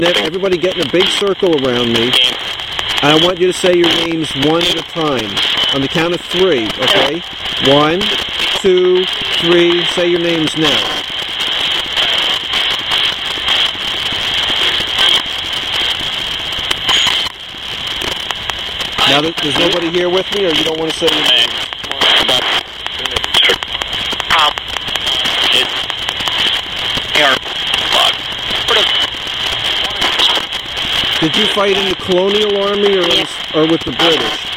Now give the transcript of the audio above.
Everybody get in a big circle around me. And I want you to say your names one at a time. On the count of 3, okay? 1, 2, 3. Say your names now. Now that there's nobody here with me, or you don't want to say your names? Did you fight in the colonial army or with the British?